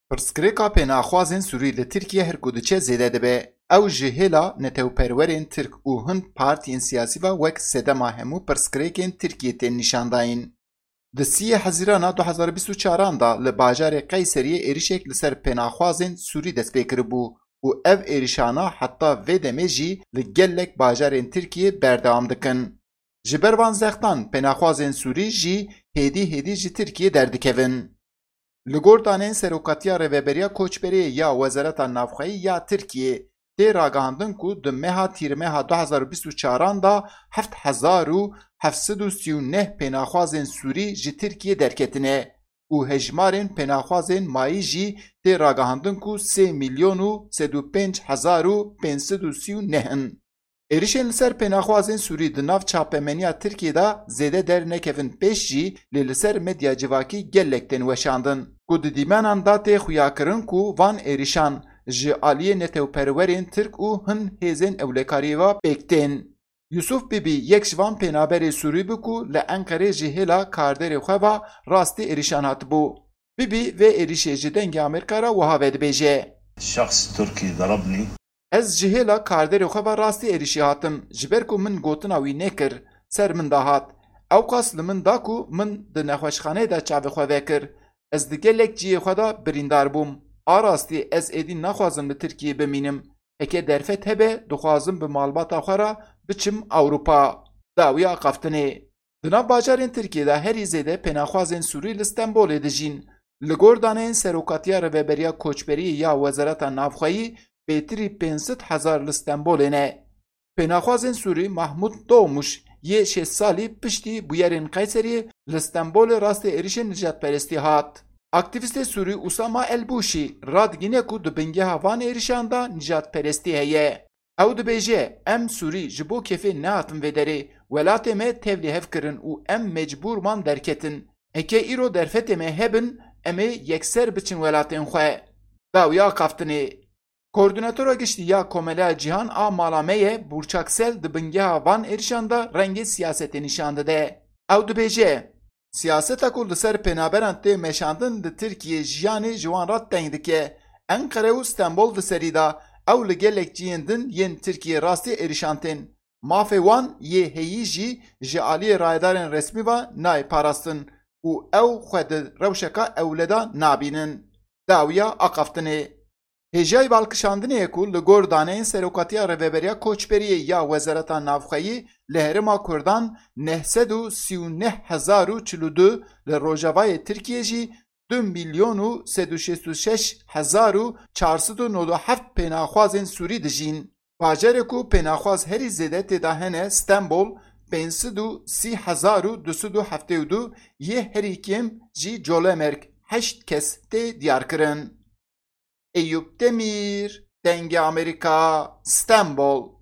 Pirsgirêka pênaxwazên Sûrî li Tirkiye her ku diçe zêde dibe. Ew ji hêla netewperwerên Tirk û hin partiyên siyasî ve wek sedema hemû pirsgirêkên Tirkiye tên nîşandayîn. Di 3 Hezîrana 2024 da li bajarê Qeyseriyê êrişek li ser pênaxwazên Sûrî dest pê kiribû û ev êrişana heta vê demê jî li gelek bajarên Tirkiye berdewam dikin. Ji ber van zextan pênaxwazên Sûrî jî hêdî ji Tirkiye derdikevin. Li gor danên Serokatiya Rêveberiya Koçberiyê ya Wezareta Navxweyî ya Tirkiye tê ragihandin ku di meha Tîrmeha 2024 da 7739 pênaxwazên Sûrî ji Tirkiye derketine û hejmarên pênaxwazên mayî jî tê ragihandin ku 3.005.539 in. Êrişên li ser pênaxwazên Sûrî di nav çapemeniya Tirkiye da zêde dernekevin pêş jî lê li ser medya civakî gelek tên weşandin ku di dîmenan da tê xuyakirin ku van êrişan ji aliyê netewperwerên Tirk û hin hêzên ewlekariyê ve pêk tên. Yusuf Bibi yek ji van pênaberê Sûrî bû ku li Enqerê ji hêla karderê xwe ve rastî êrişan hatibû. Bibi vê êrişê ji dengê Amerîka re wiha vedibêje. شخص تركي ضربني. Ez ji hêla karderê xwe ve rastî êrişî hatim ji ber ku min gotina wî nekir ser min da hat. Ew qas li min da ku min di nexweşxaneyê de çavê xwe vekir. Ez di gelek ciyê xwe da birîndar bûm. A rastî ez êdî naxwazim li Tirkiyê bimînim. Heke derfet hebe dixwazim bi malbata xwe re biçim Ewropa. Dawiya qeftinê. Di nav bajarên Tirkiye de herî zêde pênaxwazên Sûrî li Stenbolê dijîn. Li gor daneyên Serokatiya Rêveberiya Koçberiyê ya Wezareta Navxweyî bêtirî 500,000 li Stenbolê ne. Pênaxwazên Sûrî Mahmud Doğmuş yê 6 salî piştî bûyerên Qeyseriyê li Stenbolê rastî êrişên nijadperestî hat. Aktivîstê Sûrî Usama Elbuşî radigîne ku di bingeha van êrişan da nijadperestî heye. Ew dibêje em Sûrî ji bo kefê nehatin vê derê, welatê me tevlî hev kirin û em mecbûrman derketin. Heke îro derfetê me hebin em ê yekser biçin welatên xwe. Dawiya qeftinê. Koordinatora giştî ya Komela Cihan a Malameyê Burçaksel di bingeha van êrişan da rengê siyasetê nîşan dide. Ew dibêje siyaseta ku li ser pênaberan tê meşandin di Tirkiye jiyanê ji wan re teng dike. Enqere û Stenbol di serî da ew li gelek ciyên din yên Tirkiye rastî êrişan tên. Mafê wan yê heyî jî ji aliyê rayedarên resmî ve nayê parastin û ew xwe di rewşeka ewleda nabînin. Dawiya aqeftinê. Hêjayê balkişandinê ku li gor daneyên Serokatiya Rêveberiya Koçberiyê ya Wezareta Navxweyî li Herêma Kurdan 939,042 li Rojavayê Tirkiye jî 2.666,497 pênaxwazên Sûrî dijîn. Bajarê ku pênaxwaz herî zêde tê de hene Stenbol 530,272 yê herî kêm jî Colemerg 8 kes tê diyarkirin. Eyüp Demir, Denge Amerika, Stenbol.